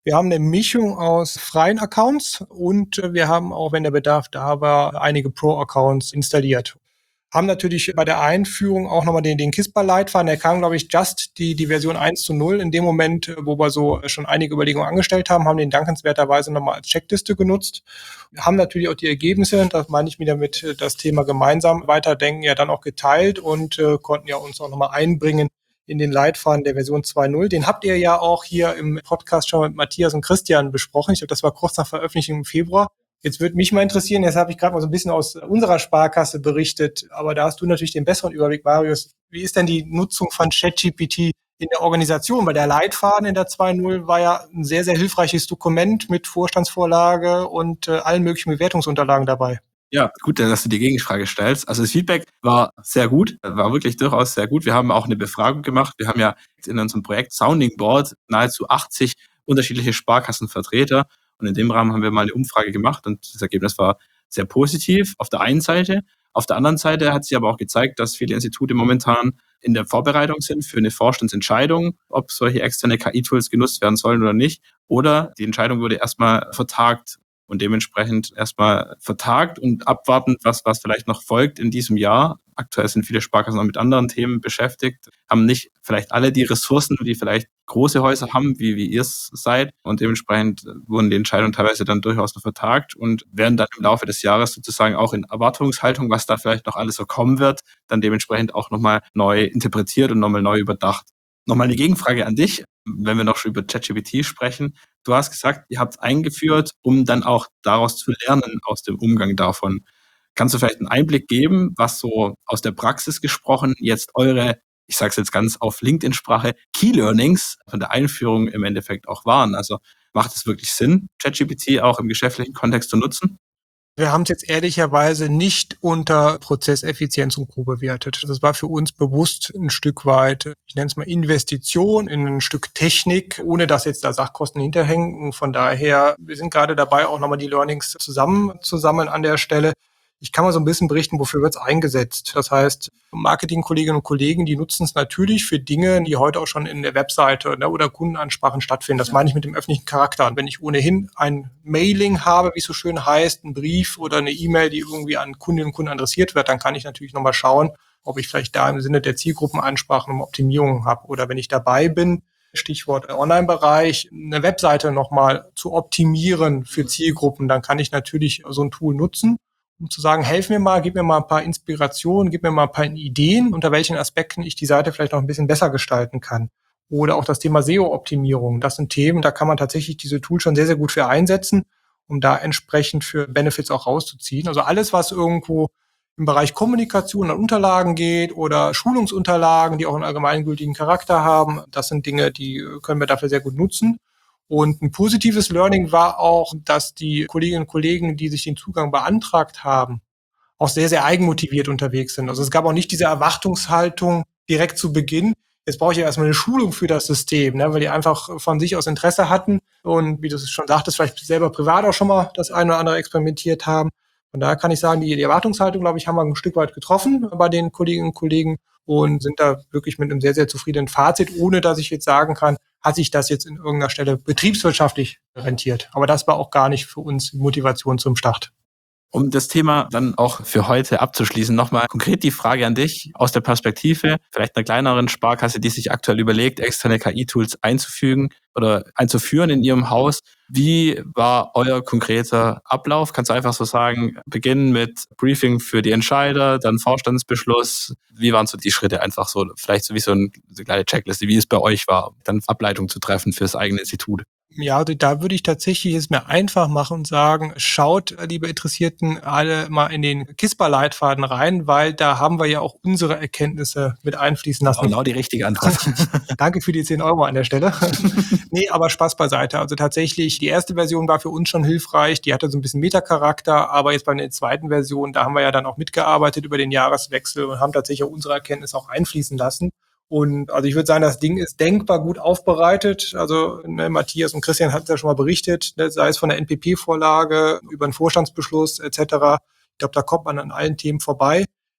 Speaker 4: Wir haben eine Mischung aus freien Accounts und wir haben auch, wenn der Bedarf da war, einige Pro-Accounts installiert. Haben natürlich bei der Einführung auch nochmal den KISSPA-Leitfaden. Der kam, glaube ich, just die Version 1.0. In dem Moment, wo wir so schon einige Überlegungen angestellt haben, haben den dankenswerterweise nochmal als Checkliste genutzt. Wir haben natürlich auch die Ergebnisse, das meine ich wieder mit das Thema gemeinsam weiterdenken, ja dann auch geteilt und konnten ja uns auch nochmal einbringen in den Leitfaden der Version 2.0. Den habt ihr ja auch hier im Podcast schon mit Matthias und Christian besprochen. Ich glaube, das war kurz nach Veröffentlichung im Februar. Jetzt würde mich mal interessieren, jetzt habe ich gerade mal so ein bisschen aus unserer Sparkasse berichtet, aber da hast du natürlich den besseren Überblick, Marius. Wie ist denn die Nutzung von ChatGPT in der Organisation? Weil der Leitfaden in der 2.0 war ja ein sehr, sehr hilfreiches Dokument mit Vorstandsvorlage und allen möglichen Bewertungsunterlagen dabei.
Speaker 3: Ja, gut, dass du die Gegenfrage stellst. Also das Feedback war sehr gut, war wirklich durchaus sehr gut. Wir haben auch eine Befragung gemacht. Wir haben ja in unserem Projekt Sounding Board nahezu 80 unterschiedliche Sparkassenvertreter. Und in dem Rahmen haben wir mal eine Umfrage gemacht und das Ergebnis war sehr positiv auf der einen Seite. Auf der anderen Seite hat sich aber auch gezeigt, dass viele Institute momentan in der Vorbereitung sind für eine Vorstandsentscheidung, ob solche externe KI-Tools genutzt werden sollen oder nicht. Oder die Entscheidung wurde erstmal vertagt und dementsprechend erstmal vertagt und abwartend, was vielleicht noch folgt in diesem Jahr. Aktuell sind viele Sparkassen noch mit anderen Themen beschäftigt, haben nicht vielleicht alle die Ressourcen, die vielleicht große Häuser haben, wie ihr es seid. Und dementsprechend wurden die Entscheidungen teilweise dann durchaus noch vertagt und werden dann im Laufe des Jahres sozusagen auch in Erwartungshaltung, was da vielleicht noch alles so kommen wird, dann dementsprechend auch nochmal neu interpretiert und nochmal neu überdacht. Nochmal eine Gegenfrage an dich, wenn wir noch schon über ChatGPT sprechen. Du hast gesagt, ihr habt es eingeführt, um dann auch daraus zu lernen, aus dem Umgang davon. Kannst du vielleicht einen Einblick geben, was so aus der Praxis gesprochen jetzt eure, ich sage es jetzt ganz auf LinkedIn-Sprache, Key Learnings von der Einführung im Endeffekt auch waren? Also macht es wirklich Sinn, ChatGPT auch im geschäftlichen Kontext zu nutzen?
Speaker 4: Wir haben es jetzt ehrlicherweise nicht unter Prozesseffizienz und Co. bewertet. Das war für uns bewusst ein Stück weit, ich nenne es mal Investition in ein Stück Technik, ohne dass jetzt da Sachkosten hinterhängen. Und von daher, wir sind gerade dabei, auch nochmal die Learnings zusammenzusammeln an der Stelle. Ich kann mal so ein bisschen berichten, wofür wird es eingesetzt. Das heißt, Marketingkolleginnen und Kollegen, die nutzen es natürlich für Dinge, die heute auch schon in der Webseite oder Kundenansprachen stattfinden. Das meine ich mit dem öffentlichen Charakter. Und wenn ich ohnehin ein Mailing habe, wie es so schön heißt, einen Brief oder eine E-Mail, die irgendwie an Kundinnen und Kunden adressiert wird, dann kann ich natürlich nochmal schauen, ob ich vielleicht da im Sinne der Zielgruppenansprachen eine Optimierung habe. Oder wenn ich dabei bin, Stichwort Online-Bereich, eine Webseite nochmal zu optimieren für Zielgruppen, dann kann ich natürlich so ein Tool nutzen, um zu sagen, helf mir mal, gib mir mal ein paar Inspirationen, gib mir mal ein paar Ideen, unter welchen Aspekten ich die Seite vielleicht noch ein bisschen besser gestalten kann. Oder auch das Thema SEO-Optimierung. Das sind Themen, da kann man tatsächlich diese Tools schon sehr, sehr gut für einsetzen, um da entsprechend für Benefits auch rauszuziehen. Also alles, was irgendwo im Bereich Kommunikation an Unterlagen geht oder Schulungsunterlagen, die auch einen allgemeingültigen Charakter haben, das sind Dinge, die können wir dafür sehr gut nutzen. Und ein positives Learning war auch, dass die Kolleginnen und Kollegen, die sich den Zugang beantragt haben, auch sehr, sehr eigenmotiviert unterwegs sind. Also es gab auch nicht diese Erwartungshaltung direkt zu Beginn. Jetzt brauche ich ja erstmal eine Schulung für das System, ne, weil die einfach von sich aus Interesse hatten und, wie du es schon sagtest, vielleicht selber privat auch schon mal das eine oder andere experimentiert haben. Von daher kann ich sagen, die Erwartungshaltung, glaube ich, haben wir ein Stück weit getroffen bei den Kolleginnen und Kollegen und sind da wirklich mit einem sehr, sehr zufriedenen Fazit, ohne dass ich jetzt sagen kann, hat sich das jetzt in irgendeiner Stelle betriebswirtschaftlich rentiert. Aber das war auch gar nicht für uns Motivation zum Start.
Speaker 3: Um das Thema dann auch für heute abzuschließen, nochmal konkret die Frage an dich aus der Perspektive vielleicht einer kleineren Sparkasse, die sich aktuell überlegt, externe KI-Tools einzufügen oder einzuführen in ihrem Haus. Wie war euer konkreter Ablauf? Kannst du einfach so sagen, beginnen mit Briefing für die Entscheider, dann Vorstandsbeschluss. Wie waren so die Schritte einfach so, vielleicht so wie so eine kleine Checkliste, wie es bei euch war, dann Ableitung zu treffen für das eigene Institut?
Speaker 4: Ja, also da würde ich tatsächlich es mir einfach machen und sagen, schaut, liebe Interessierten, alle mal in den KISSPA-Leitfaden rein, weil da haben wir ja auch unsere Erkenntnisse mit einfließen lassen.
Speaker 3: Genau die richtige Antwort.
Speaker 4: Danke für die 10 Euro an der Stelle. Nee, aber Spaß beiseite. Also tatsächlich, die erste Version war für uns schon hilfreich. Die hatte so ein bisschen Meta-Charakter, aber jetzt bei der zweiten Version, da haben wir ja dann auch mitgearbeitet über den Jahreswechsel und haben tatsächlich auch unsere Erkenntnisse auch einfließen lassen. Und also ich würde sagen, das Ding ist denkbar gut aufbereitet. Also Matthias und Christian hatten es ja schon mal berichtet, sei es von der NPP-Vorlage über einen Vorstandsbeschluss etc. Ich glaube, da kommt man an allen Themen vorbei.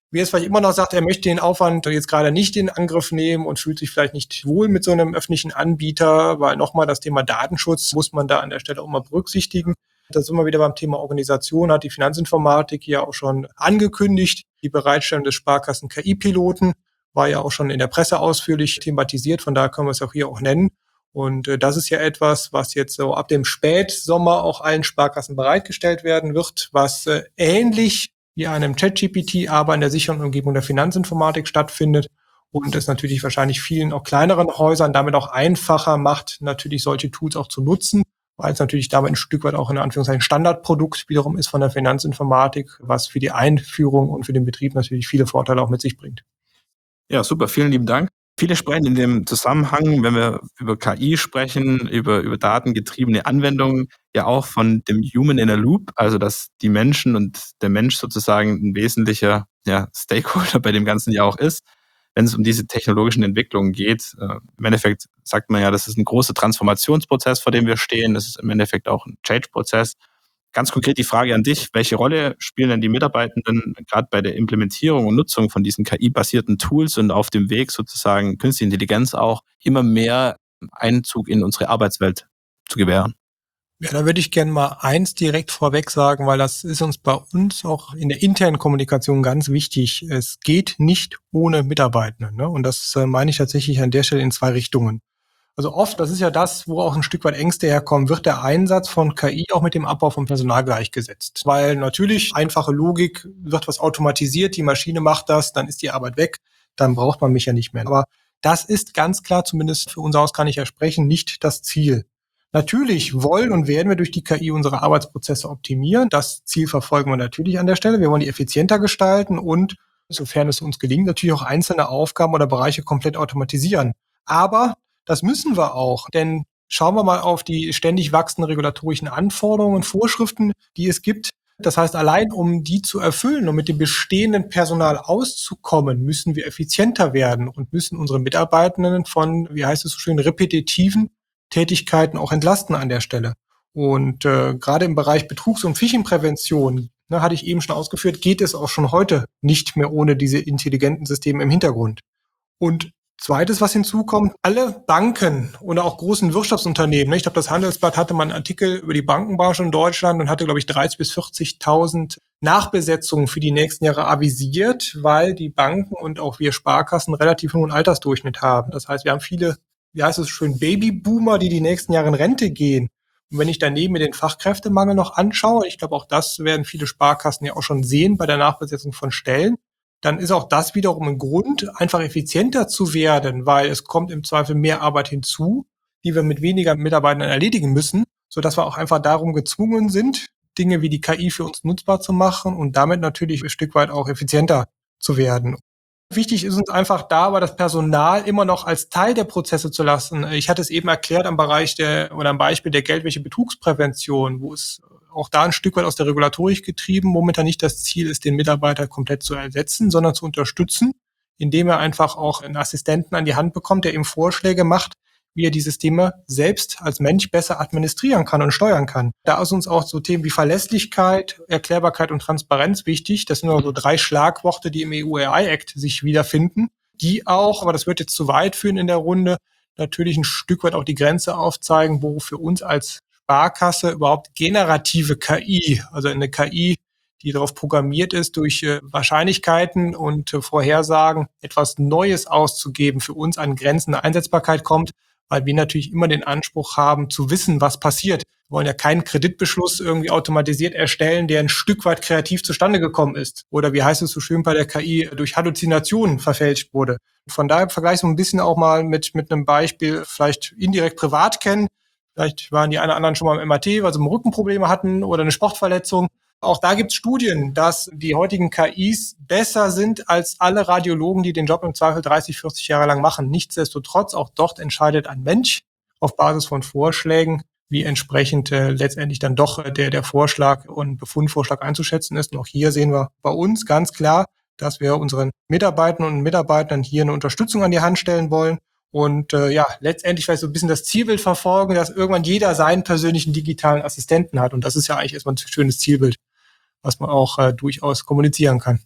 Speaker 4: Wer jetzt vielleicht immer noch sagt, er möchte den Aufwand jetzt gerade nicht in Angriff nehmen und fühlt sich vielleicht nicht wohl mit so einem öffentlichen Anbieter, weil nochmal das Thema Datenschutz muss man da an der Stelle auch mal berücksichtigen. Da sind wir wieder beim Thema Organisation, hat die Finanzinformatik ja auch schon angekündigt. Die Bereitstellung des Sparkassen-KI-Piloten war ja auch schon in der Presse ausführlich thematisiert, von daher können wir es auch hier auch nennen. Und das ist ja etwas, was jetzt so ab dem Spätsommer auch allen Sparkassen bereitgestellt werden wird, was ähnlich wie einem ChatGPT, aber in der sicheren Umgebung der Finanzinformatik stattfindet und es natürlich wahrscheinlich vielen auch kleineren Häusern damit auch einfacher macht, natürlich solche Tools auch zu nutzen, weil es natürlich damit ein Stück weit auch in Anführungszeichen Standardprodukt wiederum ist von der Finanzinformatik, was für die Einführung und für den Betrieb natürlich viele Vorteile auch mit sich bringt.
Speaker 3: Ja, super, vielen lieben Dank. Viele sprechen in dem Zusammenhang, wenn wir über KI sprechen, über datengetriebene Anwendungen, ja auch von dem Human in a Loop, also dass die Menschen und der Mensch sozusagen ein wesentlicher Stakeholder bei dem Ganzen ja auch ist, wenn es um diese technologischen Entwicklungen geht. Im Endeffekt sagt man ja, das ist ein großer Transformationsprozess, vor dem wir stehen. Das ist im Endeffekt auch ein Change-Prozess. Ganz konkret die Frage an dich, welche Rolle spielen denn die Mitarbeitenden gerade bei der Implementierung und Nutzung von diesen KI-basierten Tools und auf dem Weg sozusagen künstliche Intelligenz auch immer mehr Einzug in unsere Arbeitswelt zu gewähren?
Speaker 4: Ja, da würde ich gerne mal eins direkt vorweg sagen, weil das ist uns bei uns auch in der internen Kommunikation ganz wichtig. Es geht nicht ohne Mitarbeitende, ne? Und das meine ich tatsächlich an der Stelle in 2 Richtungen. Also oft, das ist ja das, wo auch ein Stück weit Ängste herkommen, wird der Einsatz von KI auch mit dem Abbau von Personal gleichgesetzt. Weil natürlich einfache Logik, wird was automatisiert, die Maschine macht das, dann ist die Arbeit weg, dann braucht man mich ja nicht mehr. Aber das ist ganz klar, zumindest für unser Haus kann ich ja sprechen, nicht das Ziel. Natürlich wollen und werden wir durch die KI unsere Arbeitsprozesse optimieren. Das Ziel verfolgen wir natürlich an der Stelle. Wir wollen die effizienter gestalten und, sofern es uns gelingt, natürlich auch einzelne Aufgaben oder Bereiche komplett automatisieren. Aber das müssen wir auch, denn schauen wir mal auf die ständig wachsenden regulatorischen Anforderungen und Vorschriften, die es gibt. Das heißt, allein um die zu erfüllen und mit dem bestehenden Personal auszukommen, müssen wir effizienter werden und müssen unsere Mitarbeitenden von, wie heißt es so schön, repetitiven Tätigkeiten auch entlasten an der Stelle. Und gerade im Bereich Betrugs- und Phishing-Prävention, hatte ich eben schon ausgeführt, geht es auch schon heute nicht mehr ohne diese intelligenten Systeme im Hintergrund. Und Zweites, was hinzukommt, alle Banken oder auch großen Wirtschaftsunternehmen, ich glaube, das Handelsblatt hatte mal einen Artikel über die Bankenbranche in Deutschland und hatte, glaube ich, 30.000 bis 40.000 Nachbesetzungen für die nächsten Jahre avisiert, weil die Banken und auch wir Sparkassen relativ hohen Altersdurchschnitt haben. Das heißt, wir haben viele, wie heißt es schön, Babyboomer, die nächsten Jahre in Rente gehen. Und wenn ich daneben mir den Fachkräftemangel noch anschaue, ich glaube, auch das werden viele Sparkassen ja auch schon sehen bei der Nachbesetzung von Stellen, dann ist auch das wiederum ein Grund, einfach effizienter zu werden, weil es kommt im Zweifel mehr Arbeit hinzu, die wir mit weniger Mitarbeitern erledigen müssen, sodass wir auch einfach darum gezwungen sind, Dinge wie die KI für uns nutzbar zu machen und damit natürlich ein Stück weit auch effizienter zu werden. Wichtig ist uns einfach da, aber das Personal immer noch als Teil der Prozesse zu lassen. Ich hatte es eben erklärt am Beispiel der Geldwäsche-Betrugsprävention, wo es auch da ein Stück weit aus der Regulatorik getrieben momentan nicht das Ziel ist, den Mitarbeiter komplett zu ersetzen, sondern zu unterstützen, indem er einfach auch einen Assistenten an die Hand bekommt, der ihm Vorschläge macht, wie er die Systeme selbst als Mensch besser administrieren kann und steuern kann. Da ist uns auch so Themen wie Verlässlichkeit, Erklärbarkeit und Transparenz wichtig. Das sind nur so 3 Schlagworte, die im EU-AI-Act sich wiederfinden, die auch, aber das wird jetzt zu weit führen in der Runde, natürlich ein Stück weit auch die Grenze aufzeigen, wo für uns als Sparkasse überhaupt generative KI, also eine KI, die darauf programmiert ist, durch Wahrscheinlichkeiten und Vorhersagen etwas Neues auszugeben, für uns an Grenzen der Einsetzbarkeit kommt, weil wir natürlich immer den Anspruch haben, zu wissen, was passiert. Wir wollen ja keinen Kreditbeschluss irgendwie automatisiert erstellen, der ein Stück weit kreativ zustande gekommen ist. Oder wie heißt es so schön bei der KI, durch Halluzinationen verfälscht wurde. Von daher vergleiche ich so ein bisschen auch mal mit einem Beispiel, vielleicht indirekt privat kennen. Vielleicht waren die einen oder anderen schon mal im MRT, weil sie Rückenprobleme hatten oder eine Sportverletzung. Auch da gibt es Studien, dass die heutigen KIs besser sind als alle Radiologen, die den Job im Zweifel 30, 40 Jahre lang machen. Nichtsdestotrotz, auch dort entscheidet ein Mensch auf Basis von Vorschlägen, wie entsprechend letztendlich dann doch der Vorschlag und Befundvorschlag einzuschätzen ist. Und auch hier sehen wir bei uns ganz klar, dass wir unseren Mitarbeitern und Mitarbeitern hier eine Unterstützung an die Hand stellen wollen. Und letztendlich vielleicht so ein bisschen das Zielbild verfolgen, dass irgendwann jeder seinen persönlichen digitalen Assistenten hat. Und das ist ja eigentlich erstmal ein schönes Zielbild, was man auch durchaus kommunizieren kann.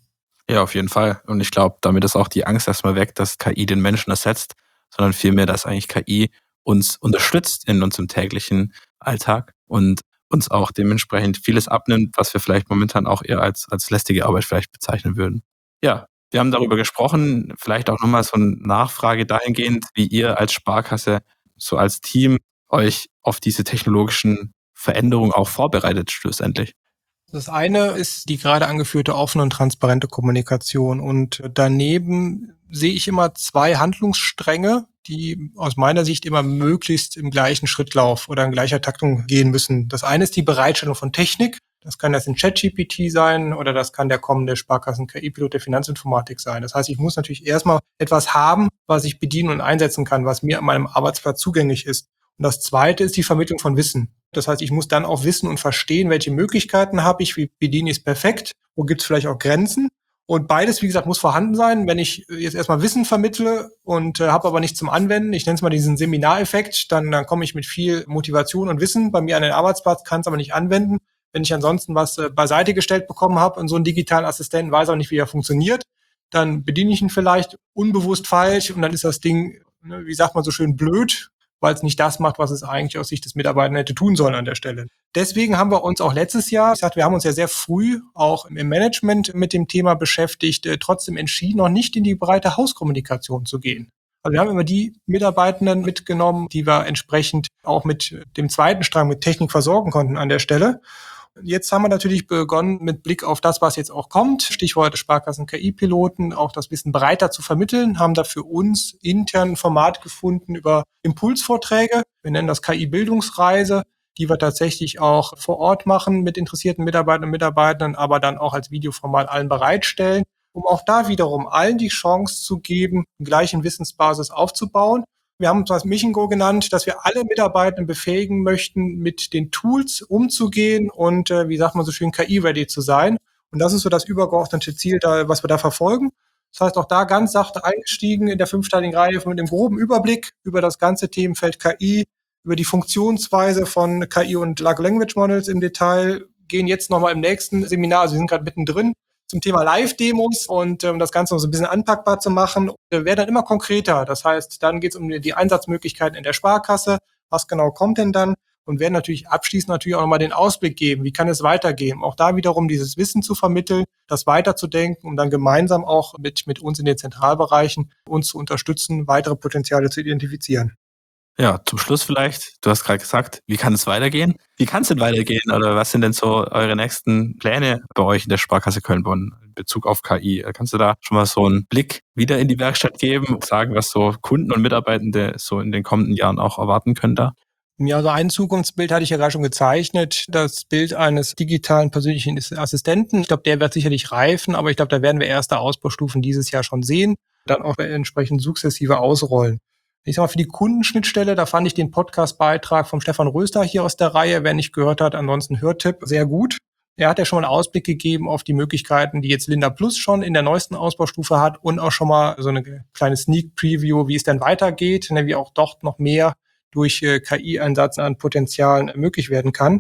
Speaker 3: Ja, auf jeden Fall. Und ich glaube, damit ist auch die Angst erstmal weg, dass KI den Menschen ersetzt, sondern vielmehr, dass eigentlich KI uns unterstützt in unserem täglichen Alltag und uns auch dementsprechend vieles abnimmt, was wir vielleicht momentan auch eher als lästige Arbeit vielleicht bezeichnen würden. Ja, wir haben darüber gesprochen, vielleicht auch nochmal so eine Nachfrage dahingehend, wie ihr als Sparkasse, so als Team euch auf diese technologischen Veränderungen auch vorbereitet schlussendlich.
Speaker 4: Das eine ist die gerade angeführte offene und transparente Kommunikation. Und daneben sehe ich immer zwei Handlungsstränge, die aus meiner Sicht immer möglichst im gleichen Schrittlauf oder in gleicher Taktung gehen müssen. Das eine ist die Bereitstellung von Technik. Das kann das in ChatGPT sein oder das kann der kommende Sparkassen-KI-Pilot der Finanzinformatik sein. Das heißt, ich muss natürlich erstmal etwas haben, was ich bedienen und einsetzen kann, was mir an meinem Arbeitsplatz zugänglich ist. Und das zweite ist die Vermittlung von Wissen. Das heißt, ich muss dann auch wissen und verstehen, welche Möglichkeiten habe ich, wie bediene ich es perfekt, wo gibt es vielleicht auch Grenzen. Und beides, wie gesagt, muss vorhanden sein. Wenn ich jetzt erstmal Wissen vermittle und habe aber nichts zum Anwenden, ich nenne es mal diesen Seminareffekt, dann komme ich mit viel Motivation und Wissen bei mir an den Arbeitsplatz, kann es aber nicht anwenden. Wenn ich ansonsten was beiseite gestellt bekommen habe und so einen digitalen Assistenten weiß auch nicht, wie er funktioniert, dann bediene ich ihn vielleicht unbewusst falsch und dann ist das Ding, wie sagt man so schön, blöd, weil es nicht das macht, was es eigentlich aus Sicht des Mitarbeiters hätte tun sollen an der Stelle. Deswegen haben wir uns auch letztes Jahr, wir haben uns ja sehr früh auch im Management mit dem Thema beschäftigt, trotzdem entschieden, noch nicht in die breite Hauskommunikation zu gehen. Also wir haben immer die Mitarbeitenden mitgenommen, die wir entsprechend auch mit dem zweiten Strang mit Technik versorgen konnten an der Stelle. Jetzt haben wir natürlich begonnen, mit Blick auf das, was jetzt auch kommt, Stichwort Sparkassen-KI-Piloten, auch das Wissen breiter zu vermitteln, haben da für uns intern ein Format gefunden über Impulsvorträge. Wir nennen das KI-Bildungsreise, die wir tatsächlich auch vor Ort machen mit interessierten Mitarbeitern und Mitarbeitern, aber dann auch als Videoformat allen bereitstellen, um auch da wiederum allen die Chance zu geben, eine gleiche Wissensbasis aufzubauen. Wir haben uns das Mission Go genannt, dass wir alle Mitarbeitenden befähigen möchten, mit den Tools umzugehen und, wie sagt man so schön, KI-ready zu sein. Und das ist so das übergeordnete Ziel, was wir da verfolgen. Das heißt, auch da ganz sachte eingestiegen in der 5-teiligen Reihe mit dem groben Überblick über das ganze Themenfeld KI, über die Funktionsweise von KI und Large Language Models im Detail, gehen jetzt nochmal im nächsten Seminar, also wir sind gerade mittendrin, zum Thema Live-Demos und um das Ganze noch so ein bisschen anpackbar zu machen, wäre dann immer konkreter. Das heißt, dann geht es um die Einsatzmöglichkeiten in der Sparkasse. Was genau kommt denn dann? Und werden natürlich abschließend natürlich auch nochmal den Ausblick geben. Wie kann es weitergehen? Auch da wiederum dieses Wissen zu vermitteln, das weiterzudenken, um dann gemeinsam auch mit uns in den Zentralbereichen uns zu unterstützen, weitere Potenziale zu identifizieren.
Speaker 3: Ja, zum Schluss vielleicht, du hast gerade gesagt, wie kann es weitergehen? Wie kann es denn weitergehen oder was sind denn so eure nächsten Pläne bei euch in der Sparkasse Köln-Bonn in Bezug auf KI? Kannst du da schon mal so einen Blick wieder in die Werkstatt geben und sagen, was so Kunden und Mitarbeitende so in den kommenden Jahren auch erwarten können da?
Speaker 4: Ja, so ein Zukunftsbild hatte ich ja gerade schon gezeichnet, das Bild eines digitalen persönlichen Assistenten. Ich glaube, der wird sicherlich reifen, aber ich glaube, da werden wir erste Ausbaustufen dieses Jahr schon sehen, dann auch entsprechend sukzessive ausrollen. Ich sag mal, für die Kundenschnittstelle, da fand ich den Podcast-Beitrag vom Stefan Röster hier aus der Reihe, wer nicht gehört hat, ansonsten Hörtipp, sehr gut. Er hat ja schon mal einen Ausblick gegeben auf die Möglichkeiten, die jetzt Linda Plus schon in der neuesten Ausbaustufe hat und auch schon mal so eine kleine Sneak Preview, wie es denn weitergeht, wie auch dort noch mehr durch KI-Einsatz an Potenzialen möglich werden kann.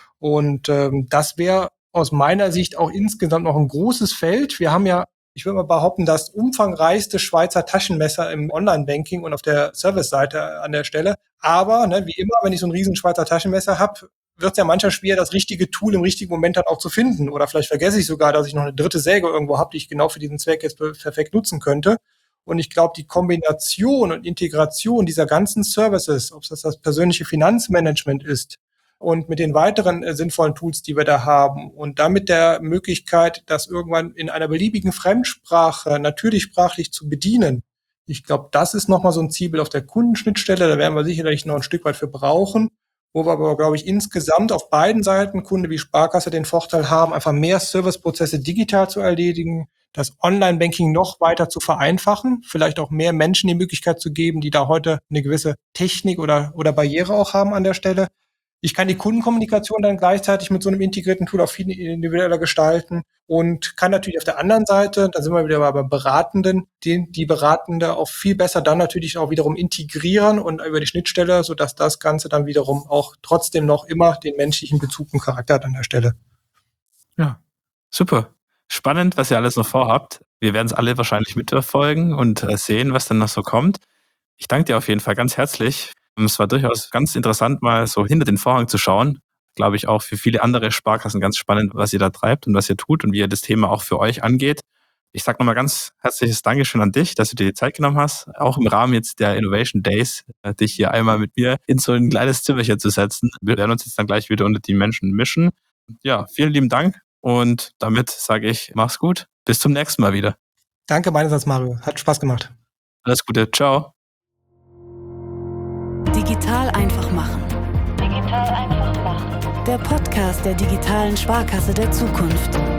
Speaker 4: Und das wäre aus meiner Sicht auch insgesamt noch ein großes Feld. Wir haben ja, ich würde mal behaupten, das umfangreichste Schweizer Taschenmesser im Online-Banking und auf der Service-Seite an der Stelle. Aber wie immer, wenn ich so ein riesen Schweizer Taschenmesser habe, wird es ja manchmal schwer, das richtige Tool im richtigen Moment dann auch zu finden. Oder vielleicht vergesse ich sogar, dass ich noch eine dritte Säge irgendwo habe, die ich genau für diesen Zweck jetzt perfekt nutzen könnte. Und ich glaube, die Kombination und Integration dieser ganzen Services, ob es das persönliche Finanzmanagement ist und mit den weiteren sinnvollen Tools, die wir da haben und damit der Möglichkeit, das irgendwann in einer beliebigen Fremdsprache natürlich sprachlich zu bedienen. Ich glaube, das ist nochmal so ein Zielbild auf der Kundenschnittstelle. Da werden wir sicherlich noch ein Stück weit für brauchen, wo wir aber, glaube ich, insgesamt auf beiden Seiten, Kunde wie Sparkasse, den Vorteil haben, einfach mehr Serviceprozesse digital zu erledigen, das Online-Banking noch weiter zu vereinfachen, vielleicht auch mehr Menschen die Möglichkeit zu geben, die da heute eine gewisse Technik oder Barriere auch haben an der Stelle. Ich kann die Kundenkommunikation dann gleichzeitig mit so einem integrierten Tool auch viel individueller gestalten und kann natürlich auf der anderen Seite, da sind wir wieder beim Beratenden, die Beratende auch viel besser dann natürlich auch wiederum integrieren und über die Schnittstelle, sodass das Ganze dann wiederum auch trotzdem noch immer den menschlichen Bezug und Charakter hat an der Stelle.
Speaker 3: Ja, super. Spannend, was ihr alles noch vorhabt. Wir werden es alle wahrscheinlich mitverfolgen und sehen, was dann noch so kommt. Ich danke dir auf jeden Fall ganz herzlich. Es war durchaus ganz interessant, mal so hinter den Vorhang zu schauen. Glaube ich auch für viele andere Sparkassen ganz spannend, was ihr da treibt und was ihr tut und wie ihr das Thema auch für euch angeht. Ich sage nochmal ganz herzliches Dankeschön an dich, dass du dir die Zeit genommen hast, auch im Rahmen jetzt der Innovation Days, dich hier einmal mit mir in so ein kleines Zimmerchen zu setzen. Wir werden uns jetzt dann gleich wieder unter die Menschen mischen. Ja, vielen lieben Dank und damit sage ich, mach's gut. Bis zum nächsten Mal wieder.
Speaker 4: Danke meinerseits, Mario. Hat Spaß gemacht.
Speaker 3: Alles Gute. Ciao.
Speaker 1: Digital einfach machen.
Speaker 2: Digital einfach machen.
Speaker 1: Der Podcast der digitalen Sparkasse der Zukunft.